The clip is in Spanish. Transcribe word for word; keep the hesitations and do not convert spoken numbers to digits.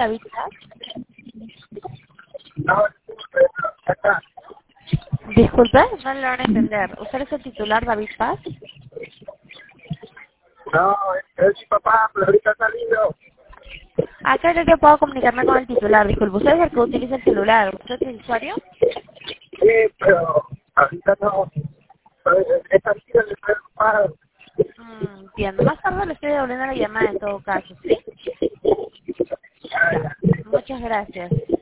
David Paz? No, acá. Disculpe, no le van a entender. ¿Usted es el titular David Paz? No, es mi papá, pero ahorita ha salido. Acá no te puedo comunicarme con el titular, disculpe. ¿Usted es el que utiliza el celular? ¿Usted es el usuario? Sí, pero ahorita no. Esta vida le está ocupado. Mm, entiendo. Más tarde le estoy devolviendo la llamada en todo caso, ¿sí? Ya. Muchas gracias.